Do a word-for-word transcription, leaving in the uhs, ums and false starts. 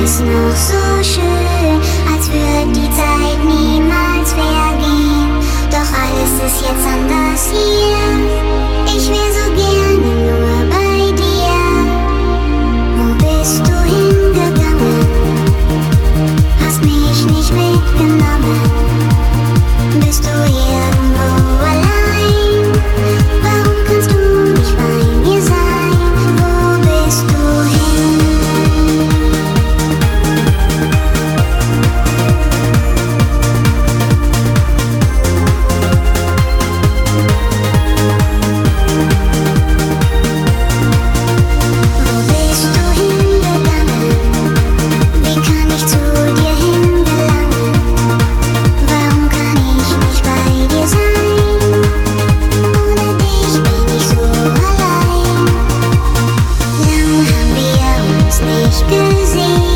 alles noch so schön, als würde die Zeit niemals vergehen. Doch alles ist jetzt anders hier. Ich wär so gerne nur bei dir. Wo bist du hingegangen? Hast mich nicht mitgenommen. Bist du irgendwo allein? Warum kannst du nicht bei mir sein? Wo bist du hin? Wo bist du hingegangen? Wie kann ich zu dir hingelangen? Warum kann ich nicht bei dir sein? Ohne dich bin ich so allein. Lang haben wir uns nicht gesehen.